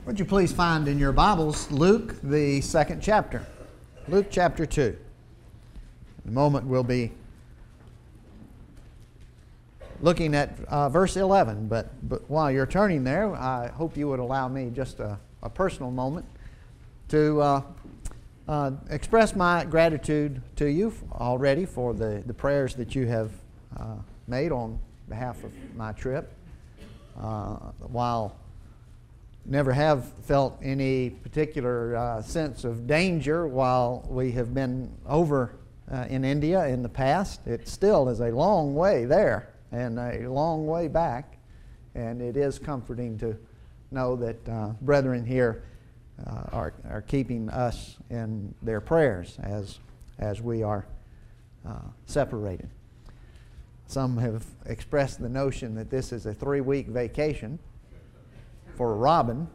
Would you please find in your Bibles Luke, the second chapter. Luke chapter 2. In a moment we'll be looking at verse 11, but while you're turning there, I hope you would allow me just a personal moment to express my gratitude to you already for the prayers that you have made on behalf of my trip. While never have felt any particular sense of danger while we have been over in India in the past, it still is a long way there and a long way back, and it is comforting to know that brethren here are keeping us in their prayers as we are separated. Some have expressed the notion that this is a 3-week vacation for Robin.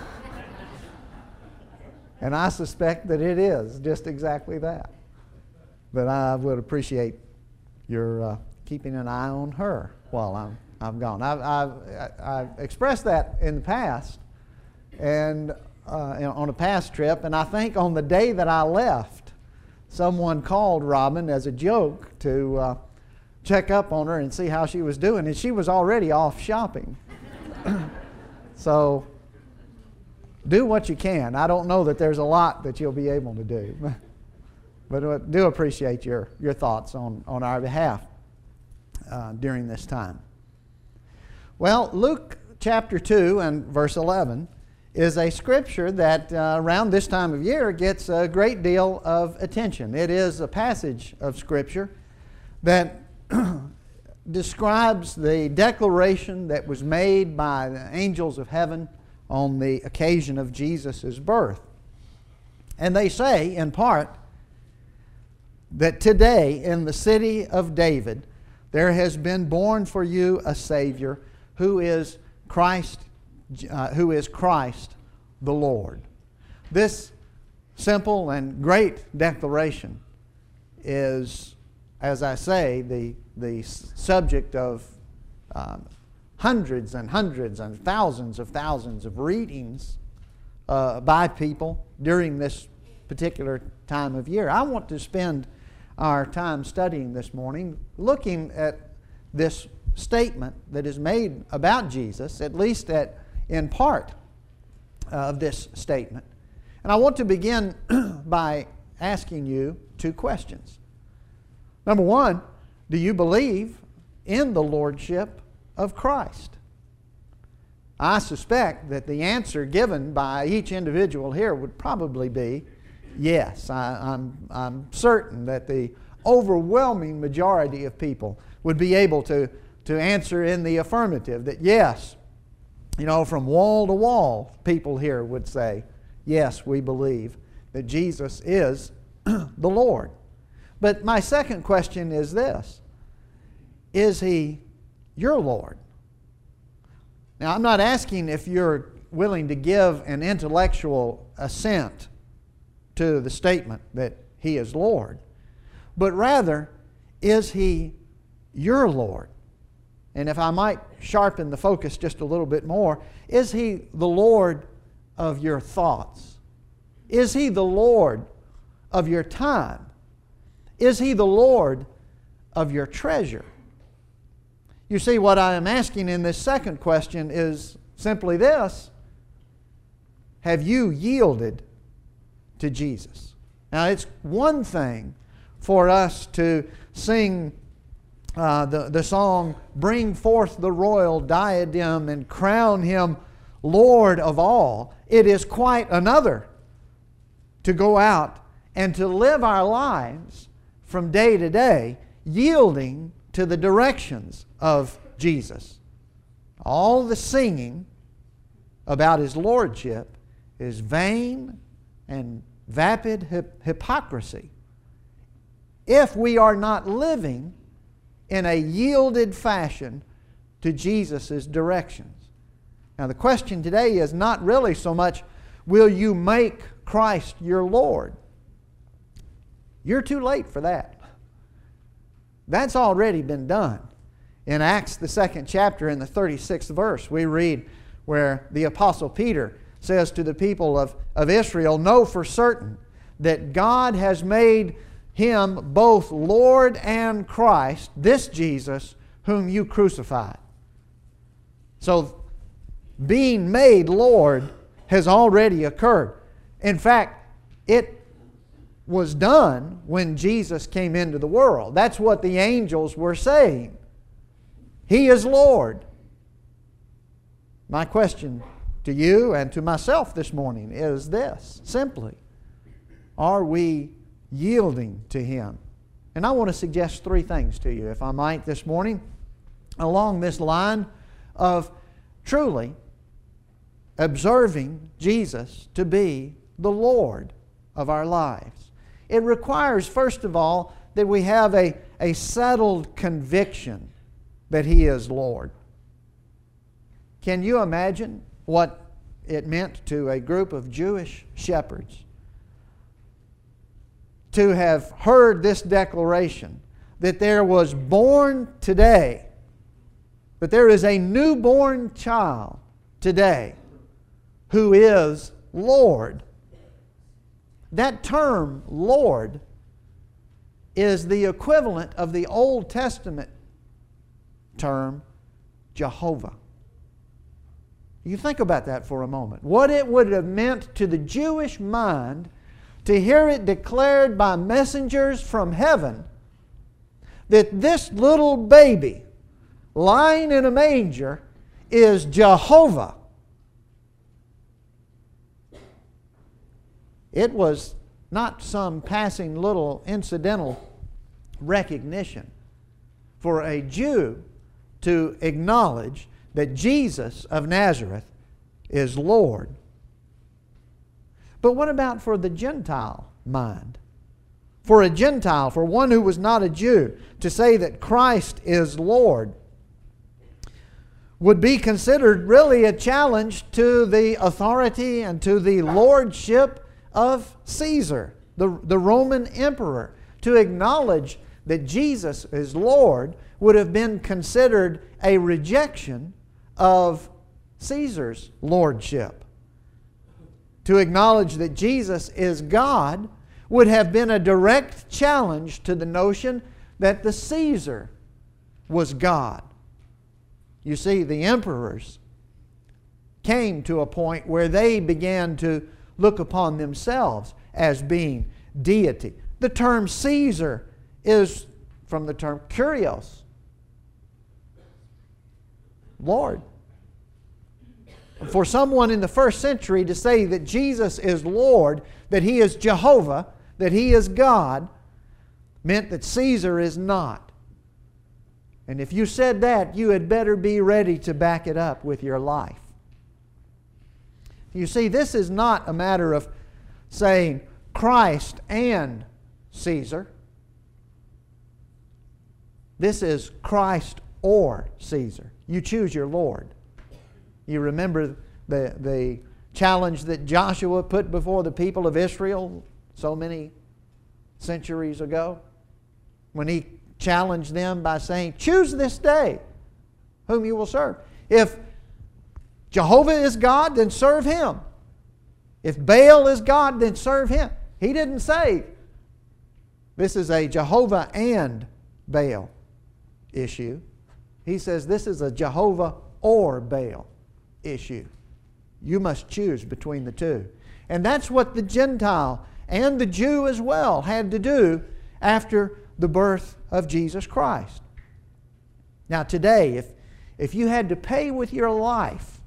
And I suspect that it is just exactly that. But I would appreciate your keeping an eye on her while I'm gone. I've expressed that in the past and on a past trip, and I think on the day that I left, someone called Robin as a joke to check up on her and see how she was doing, and she was already off shopping. So do what you can. I don't know that there's a lot that you'll be able to do, but I do appreciate your thoughts on our behalf during this time. Well, Luke chapter 2 and verse 11 is a scripture that around this time of year gets a great deal of attention. It is a passage of scripture that describes the declaration that was made by the angels of heaven on the occasion of Jesus' birth. And they say, in part, that today in the city of David there has been born for you a Savior who is Christ the Lord. This simple and great declaration is, as I say, the subject of hundreds and hundreds and thousands of readings by people during this particular time of year. I want to spend our time studying this morning looking at this statement that is made about Jesus, at least in part of this statement. And I want to begin by asking you 2 questions. Number 1, do you believe in the Lordship of Christ? I suspect that the answer given by each individual here would probably be yes. I'm certain that the overwhelming majority of people would be able to answer in the affirmative, that yes, from wall to wall, people here would say, yes, we believe that Jesus is the Lord. But my second question is this: is He your Lord? Now, I'm not asking if you're willing to give an intellectual assent to the statement that He is Lord, but rather, is He your Lord? And if I might sharpen the focus just a little bit more, is He the Lord of your thoughts? Is He the Lord of your time? Is He the Lord of your treasure? You see, what I am asking in this second question is simply this: have you yielded to Jesus? Now, it's one thing for us to sing the song, "Bring forth the royal diadem and crown Him Lord of all." It is quite another to go out and to live our lives from day to day, yielding to the directions of Jesus. All the singing about His Lordship is vain and vapid hypocrisy if we are not living in a yielded fashion to Jesus' directions. Now, the question today is not really so much, will you make Christ your Lord? You're too late for that. That's already been done. In Acts, the 2nd chapter, in the 36th verse, we read where the Apostle Peter says to the people of Israel, know for certain that God has made Him both Lord and Christ, this Jesus whom you crucified. So, being made Lord has already occurred. In fact, it was done when Jesus came into the world. That's what the angels were saying. He is Lord. My question to you and to myself this morning is this, simply, are we yielding to Him? And I want to suggest three things to you, if I might, this morning, along this line of truly observing Jesus to be the Lord of our lives. It requires, first of all, that we have a settled conviction that He is Lord. Can you imagine what it meant to a group of Jewish shepherds to have heard this declaration that there was born today, that there is a newborn child today who is Lord? That term, Lord, is the equivalent of the Old Testament term, Jehovah. You think about that for a moment. What it would have meant to the Jewish mind to hear it declared by messengers from heaven that this little baby lying in a manger is Jehovah. It was not some passing little incidental recognition for a Jew to acknowledge that Jesus of Nazareth is Lord. But what about for the Gentile mind? For a Gentile, for one who was not a Jew, to say that Christ is Lord would be considered really a challenge to the authority and to the lordship of Caesar, the Roman emperor. To acknowledge that Jesus is Lord would have been considered a rejection of Caesar's lordship. To acknowledge that Jesus is God would have been a direct challenge to the notion that the Caesar was God. You see, the emperors came to a point where they began to look upon themselves as being deity. The term Caesar is from the term kurios, Lord. For someone in the first century to say that Jesus is Lord, that He is Jehovah, that He is God, meant that Caesar is not. And if you said that, you had better be ready to back it up with your life. You see, this is not a matter of saying Christ and Caesar. This is Christ or Caesar. You choose your Lord. You remember the challenge that Joshua put before the people of Israel so many centuries ago, when he challenged them by saying, choose this day whom you will serve. If Jehovah is God, then serve Him. If Baal is God, then serve him. He didn't say this is a Jehovah and Baal issue. He says this is a Jehovah or Baal issue. You must choose between the two. And that's what the Gentile and the Jew as well had to do after the birth of Jesus Christ. Now today, if you had to pay with your life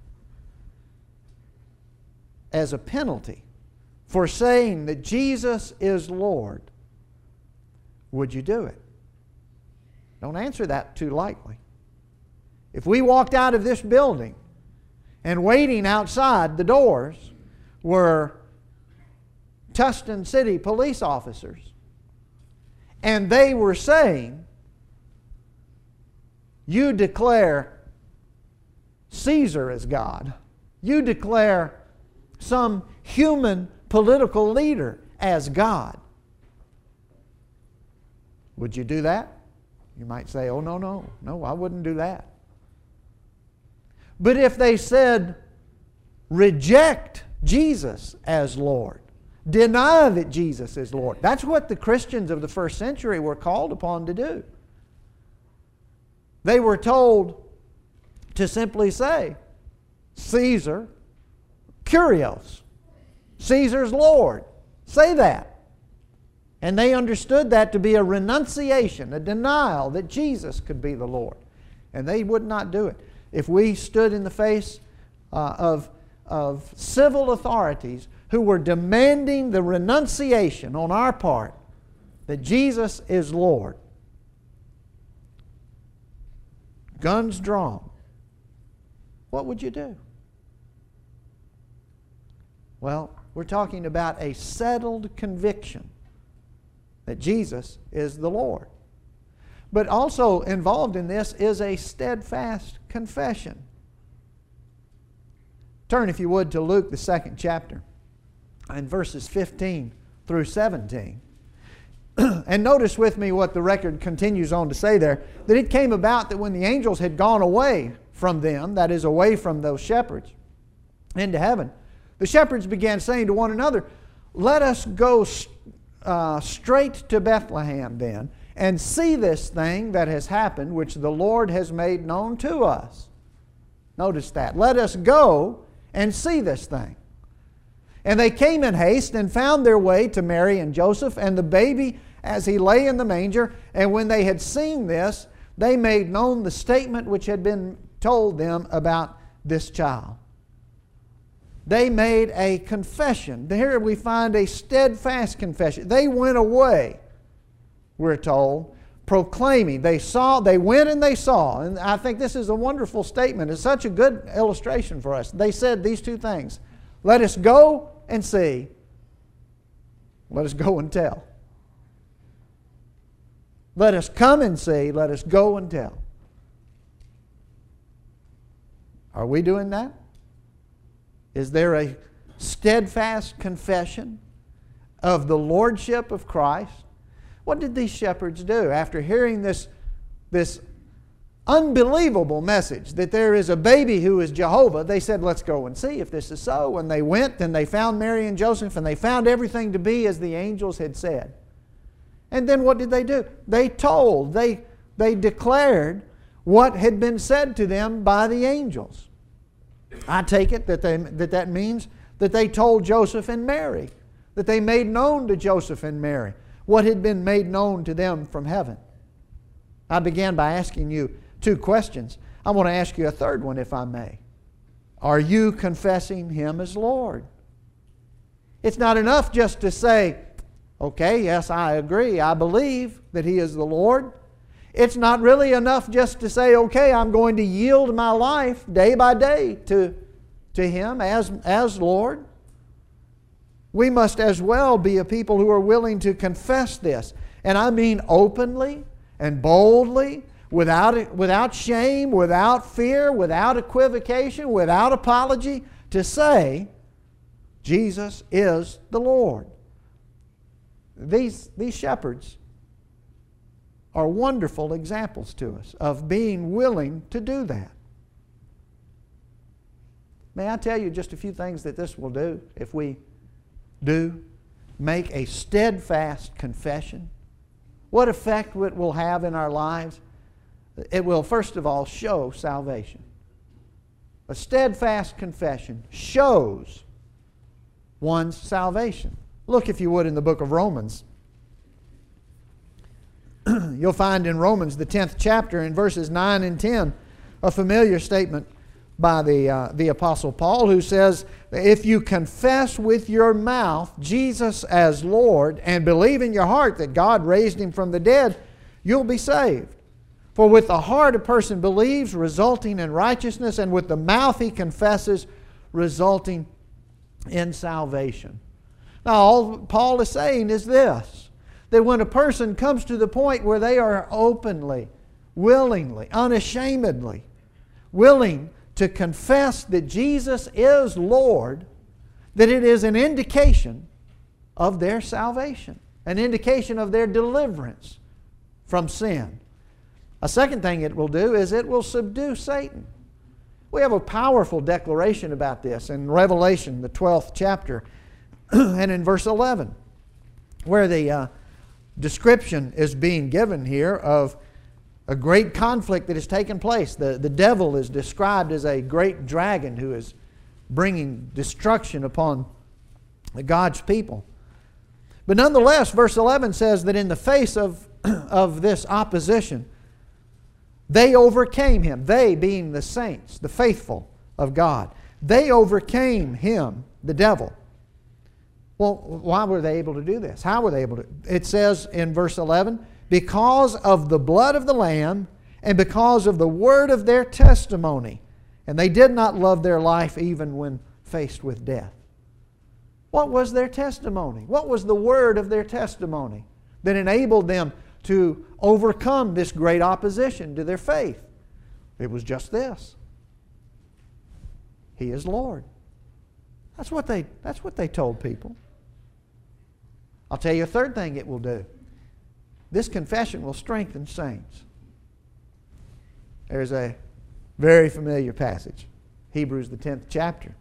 as a penalty for saying that Jesus is Lord, would you do it? Don't answer that too lightly. If we walked out of this building and waiting outside the doors were Tustin City police officers, and they were saying, you declare Caesar as God, you declare some human political leader as God, would you do that? You might say, oh, no, I wouldn't do that. But if they said reject Jesus as Lord. Deny that Jesus is Lord. That's what the Christians of the first century were called upon to do. They were told to simply say, Caesar, Kyrios, Caesar's Lord. Say that. And they understood that to be a renunciation, a denial that Jesus could be the Lord. And they would not do it. If we stood in the face of civil authorities who were demanding the renunciation on our part that Jesus is Lord, guns drawn, what would you do? Well, we're talking about a settled conviction that Jesus is the Lord. But also involved in this is a steadfast confession. Turn, if you would, to Luke, the 2nd chapter, and verses 15 through 17. And notice with me what the record continues on to say there, that it came about that when the angels had gone away from them, that is, away from those shepherds, into heaven, the shepherds began saying to one another, let us go straight to Bethlehem then, and see this thing that has happened, which the Lord has made known to us. Notice that. Let us go and see this thing. And they came in haste and found their way to Mary and Joseph and the baby as he lay in the manger. And when they had seen this, they made known the statement which had been told them about this child. They made a confession. Here we find a steadfast confession. They went away, we're told, proclaiming. They went and they saw. And I think this is a wonderful statement. It's such a good illustration for us. They said these two things. Let us go and see. Let us go and tell. Let us come and see. Let us go and tell. Are we doing that? Is there a steadfast confession of the lordship of Christ? What did these shepherds do after hearing this unbelievable message that there is a baby who is Jehovah? They said, let's go and see if this is so. And they went and they found Mary and Joseph and they found everything to be as the angels had said. And then what did they do? They told, they declared what had been said to them by the angels. I take it that means that they told Joseph and Mary, that they made known to Joseph and Mary what had been made known to them from heaven. I began by asking you 2 questions. I want to ask you a third one, if I may. Are you confessing Him as Lord? It's not enough just to say, okay, yes, I agree, I believe that He is the Lord. It's not really enough just to say, okay, I'm going to yield my life day by day to Him as Lord. We must as well be a people who are willing to confess this. And I mean openly and boldly, without shame, without fear, without equivocation, without apology, to say, Jesus is the Lord. These shepherds are wonderful examples to us of being willing to do that. May I tell you just a few things that this will do if we do make a steadfast confession? What effect it will have in our lives? It will, first of all, show salvation. A steadfast confession shows one's salvation. Look, if you would, in the book of Romans. You'll find in Romans, the 10th chapter, in verses 9 and 10, a familiar statement by the Apostle Paul, who says, if you confess with your mouth Jesus as Lord and believe in your heart that God raised Him from the dead, you'll be saved. For with the heart a person believes, resulting in righteousness, and with the mouth he confesses, resulting in salvation. Now, all Paul is saying is this, that when a person comes to the point where they are openly, willingly, unashamedly willing to confess that Jesus is Lord, that it is an indication of their salvation, an indication of their deliverance from sin. A second thing it will do is it will subdue Satan. We have a powerful declaration about this in Revelation, the 12th chapter, and in verse 11, where the description is being given here of a great conflict that has taken place. The devil is described as a great dragon who is bringing destruction upon God's people. But nonetheless, verse 11 says that in the face of this opposition, they overcame him. They being the saints, the faithful of God. They overcame him, the devil. Well, why were they able to do this? How were they able to? It says in verse 11, because of the blood of the Lamb and because of the word of their testimony. And they did not love their life even when faced with death. What was their testimony? What was the word of their testimony that enabled them to overcome this great opposition to their faith? It was just this: He is Lord. That's what they told people. I'll tell you a third thing it will do. This confession will strengthen saints. There's a very familiar passage, Hebrews the 10th chapter,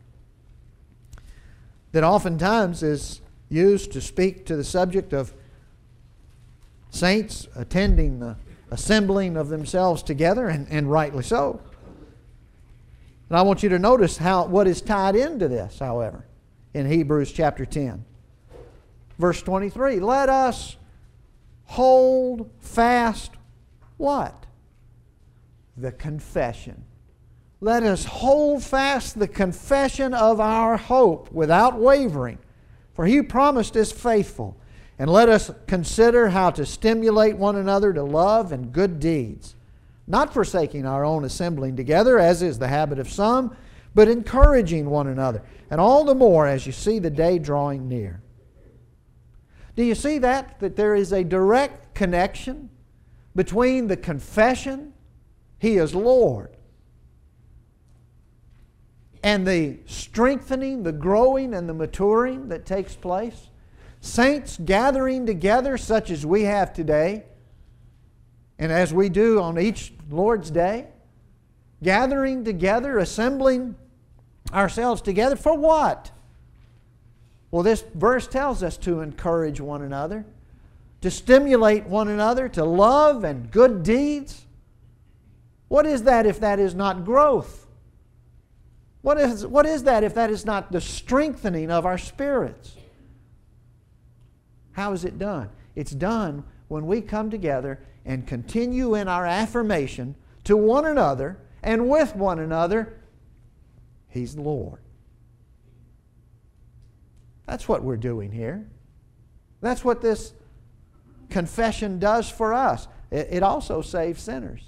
that oftentimes is used to speak to the subject of saints attending the assembling of themselves together, and rightly so. And I want you to notice what is tied into this, however, in Hebrews chapter 10. Verse 23, let us hold fast what? The confession. Let us hold fast the confession of our hope without wavering, for He promised is faithful. And let us consider how to stimulate one another to love and good deeds, not forsaking our own assembling together, as is the habit of some, but encouraging one another, and all the more as you see the day drawing near. Do you see that there is a direct connection between the confession, He is Lord, and the strengthening, the growing, and the maturing that takes place? Saints gathering together such as we have today, and as we do on each Lord's Day, gathering together, assembling ourselves together for what? Well, this verse tells us to encourage one another, to stimulate one another to love and good deeds. What is that if that is not growth? What is that if that is not the strengthening of our spirits? How is it done? It's done when we come together and continue in our affirmation to one another and with one another, He's Lord. That's what we're doing here. That's what this confession does for us. It also saves sinners.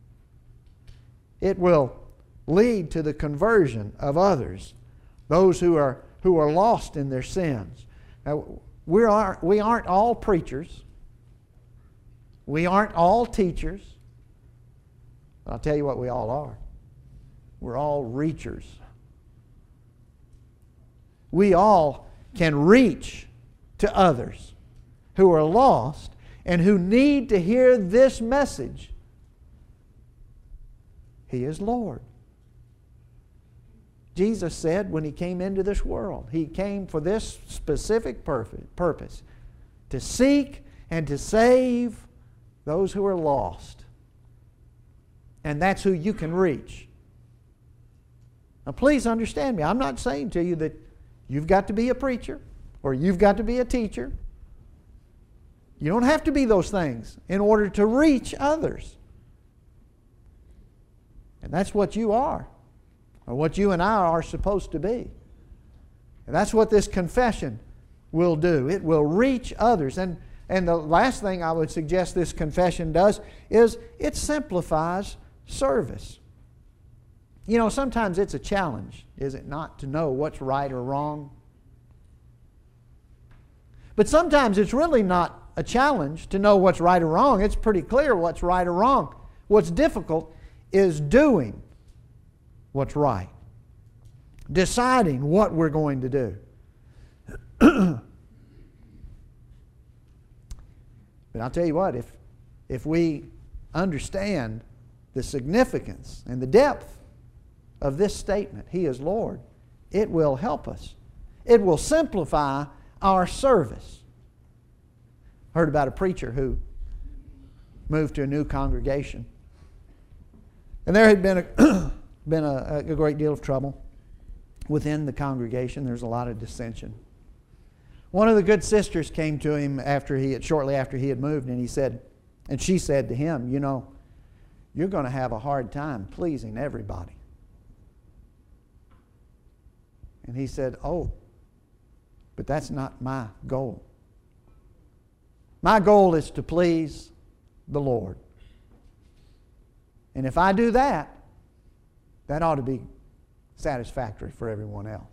It will lead to the conversion of others, those who are lost in their sins. Now, we aren't all preachers. We aren't all teachers. But I'll tell you what we all are. We're all reachers. We all can reach to others who are lost and who need to hear this message. He is Lord. Jesus said when He came into this world, He came for this specific purpose, to seek and to save those who are lost. And that's who you can reach. Now please understand me. I'm not saying to you that you've got to be a preacher or you've got to be a teacher. You don't have to be those things in order to reach others. And that's what you are, or what you and I are supposed to be. And that's what this confession will do. It will reach others. And the last thing I would suggest this confession does is it simplifies service. You know, sometimes it's a challenge, is it not, to know what's right or wrong? But sometimes it's really not a challenge to know what's right or wrong. It's pretty clear what's right or wrong. What's difficult is doing what's right, deciding what we're going to do. But I'll tell you what, if we understand the significance and the depth of this statement, He is Lord, it will help us. It will simplify our service. Heard about a preacher who moved to a new congregation. And there had been a great deal of trouble within the congregation. There's a lot of dissension. One of the good sisters came to him shortly after he had moved, and she said to him, "You know, you're going to have a hard time pleasing everybody." And he said, "Oh, but that's not my goal. My goal is to please the Lord. And if I do that, that ought to be satisfactory for everyone else."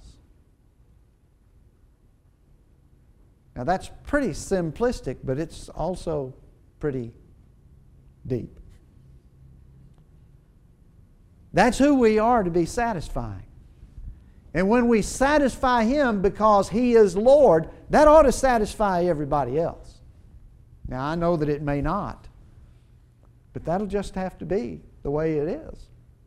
Now that's pretty simplistic, but it's also pretty deep. That's who we are to be satisfying. And when we satisfy Him because He is Lord, that ought to satisfy everybody else. Now I know that it may not, but that'll just have to be the way it is.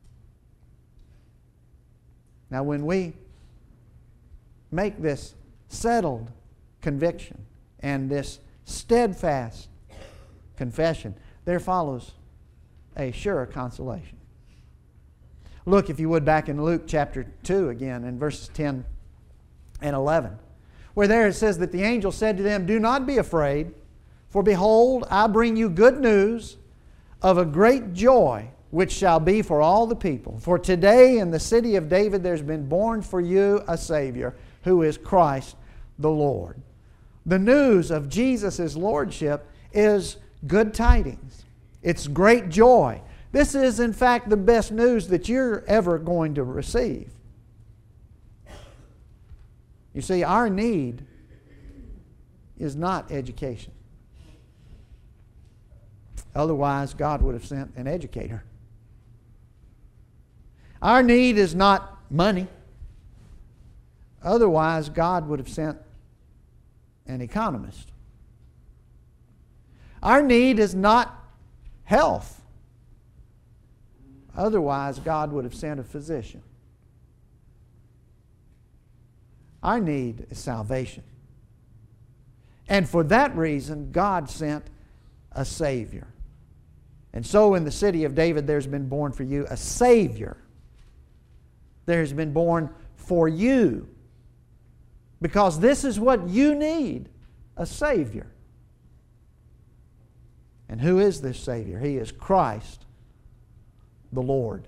Now when we make this settled conviction and this steadfast confession, there follows a sure consolation. Look, if you would, back in Luke chapter 2 again, in verses 10 and 11, where there it says that the angel said to them, "Do not be afraid, for behold, I bring you good news of a great joy, which shall be for all the people. For today in the city of David there's been born for you a Savior, who is Christ the Lord." The news of Jesus' Lordship is good tidings. It's great joy. This is, in fact, the best news that you're ever going to receive. You see, our need is not education. Otherwise, God would have sent an educator. Our need is not money. Otherwise, God would have sent an economist. Our need is not health. Otherwise, God would have sent a physician. Our need is salvation. And for that reason, God sent a Savior. And so in the city of David, there's been born for you a Savior. There has been born for you. Because this is what you need, a Savior. And who is this Savior? He is Christ the Lord.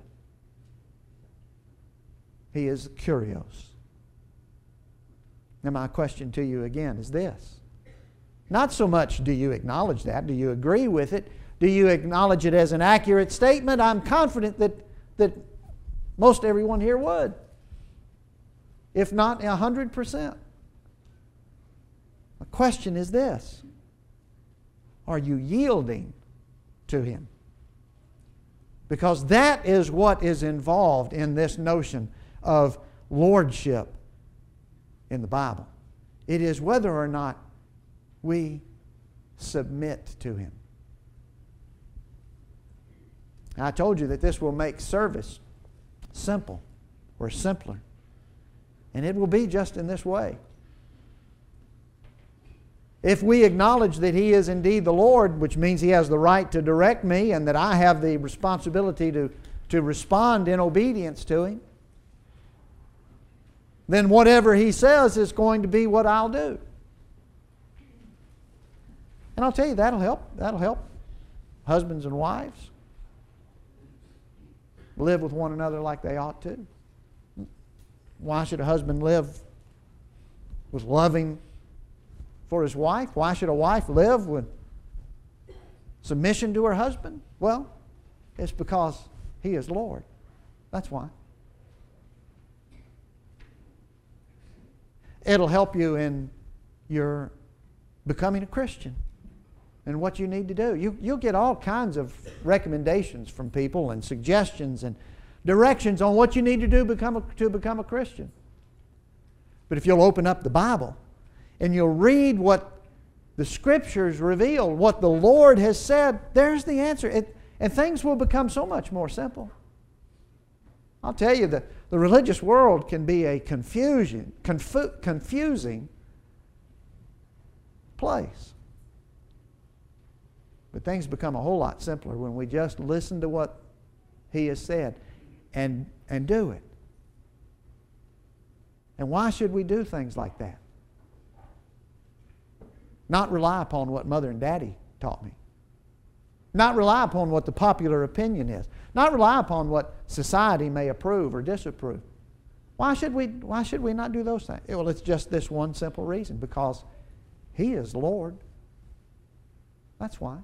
He is Kyrios. Now my question to you again is this. Not so much do you acknowledge that, do you agree with it, do you acknowledge it as an accurate statement? I'm confident that most everyone here would. If not 100%. The question is this. Are you yielding to Him? Because that is what is involved in this notion of lordship in the Bible. It is whether or not we submit to Him. Now, I told you that this will make service simple or simpler. And it will be just in this way. If we acknowledge that He is indeed the Lord, which means He has the right to direct me and that I have the responsibility to respond in obedience to Him, then whatever He says is going to be what I'll do. And I'll tell you, that'll help. That'll help husbands and wives live with one another like they ought to. Why should a husband live with loving for his wife? Why should a wife live with submission to her husband? Well, it's because He is Lord. That's why. It'll help you in your becoming a Christian and what you need to do. You'll get all kinds of recommendations from people and suggestions and directions on what you need to do to become a Christian. But if you'll open up the Bible and you'll read what the Scriptures reveal, what the Lord has said, there's the answer. And things will become so much more simple. I'll tell you, the religious world can be a confusing place. But things become a whole lot simpler when we just listen to what He has said and do it. And why should we do things like that? Not rely upon what Mother and Daddy taught me. Not rely upon what the popular opinion is. Not rely upon what society may approve or disapprove. Why should we not do those things? Well, it's just this one simple reason. Because He is Lord. That's why.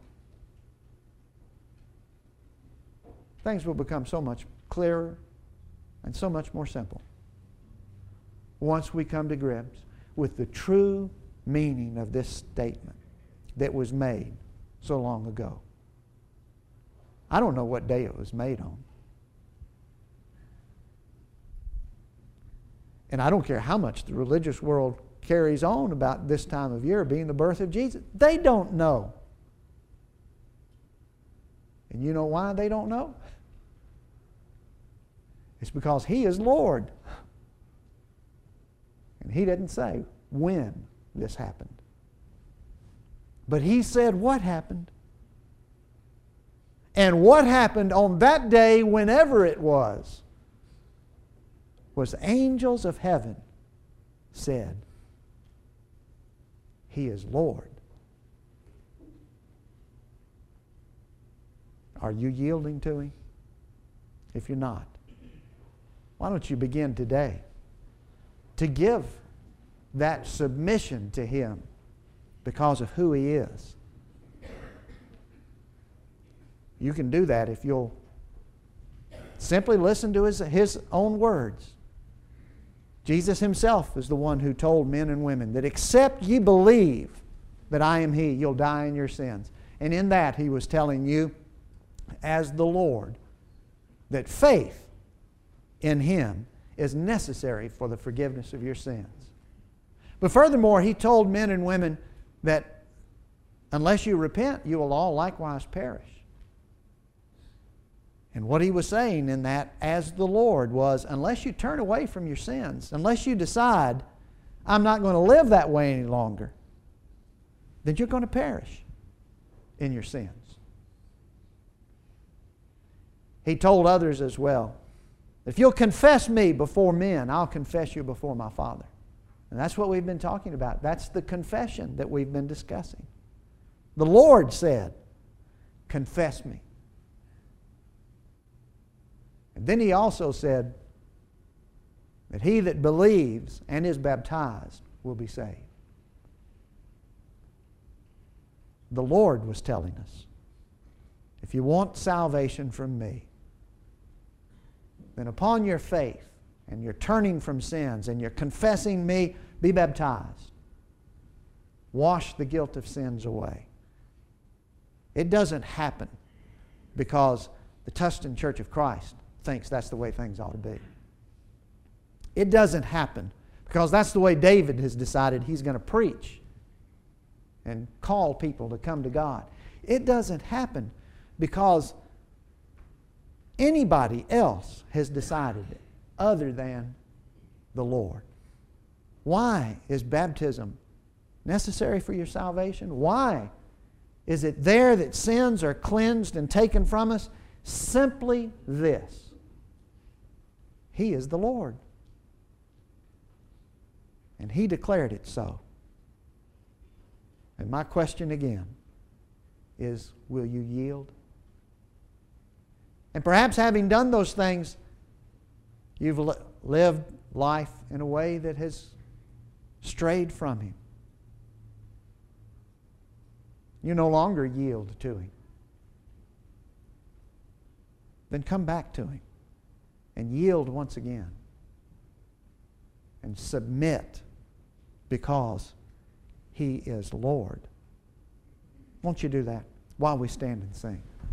Things will become so much clearer and so much more simple once we come to grips with the true meaning of this statement that was made so long ago. I don't know what day it was made on. And I don't care how much the religious world carries on about this time of year being the birth of Jesus. They don't know. And you know why they don't know? It's because He is Lord. And He didn't say when this happened. But He said what happened. And what happened on that day, whenever it was angels of heaven said, He is Lord. Are you yielding to Him? If you're not, why don't you begin today to give that submission to Him because of who He is? You can do that if you'll simply listen to His own words. Jesus Himself is the one who told men and women that except ye believe that I am He, you'll die in your sins. And in that He was telling you, as the Lord, that faith in Him is necessary for the forgiveness of your sins. But furthermore, He told men and women that unless you repent, you will all likewise perish. And what He was saying in that, as the Lord, was unless you turn away from your sins, unless you decide, I'm not going to live that way any longer, then you're going to perish in your sins. He told others as well, if you'll confess Me before men, I'll confess you before My Father. And that's what we've been talking about. That's the confession that we've been discussing. The Lord said, confess Me. And then He also said that he that believes and is baptized will be saved. The Lord was telling us, if you want salvation from Me, then upon your faith and your turning from sins and your confessing Me, be baptized. Wash the guilt of sins away. It doesn't happen because the Tustin Church of Christ thinks that's the way things ought to be. It doesn't happen because that's the way David has decided he's going to preach and call people to come to God. It doesn't happen because anybody else has decided it other than the Lord. Why is baptism necessary for your salvation? Why is it there that sins are cleansed and taken from us? Simply this: He is the Lord. And He declared it so. And my question again is, will you yield? And perhaps having done those things, you've lived life in a way that has strayed from Him. You no longer yield to Him. Then come back to Him and yield once again. And submit because He is Lord. Won't you do that while we stand and sing?